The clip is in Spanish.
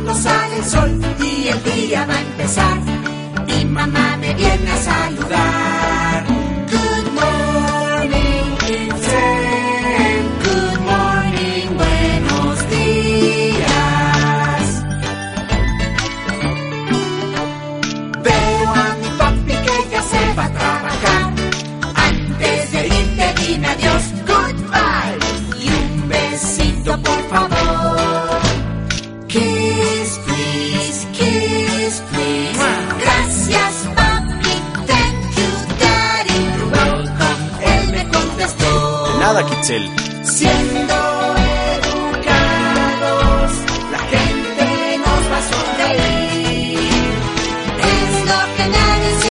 cuando sale el sol y el día va a empezar. Mi mamá me viene a saludar. Good morning, Itzel. Good morning, buenos días. Veo a mi papi que ya se va a trabajar. Antes de irte dime adiós, goodbye. Y un besito por favor. Kiss, please, kiss, please. Gracias, papi, thank you, daddy. You're welcome, él me contestó. De nada, Kitzel. Siendo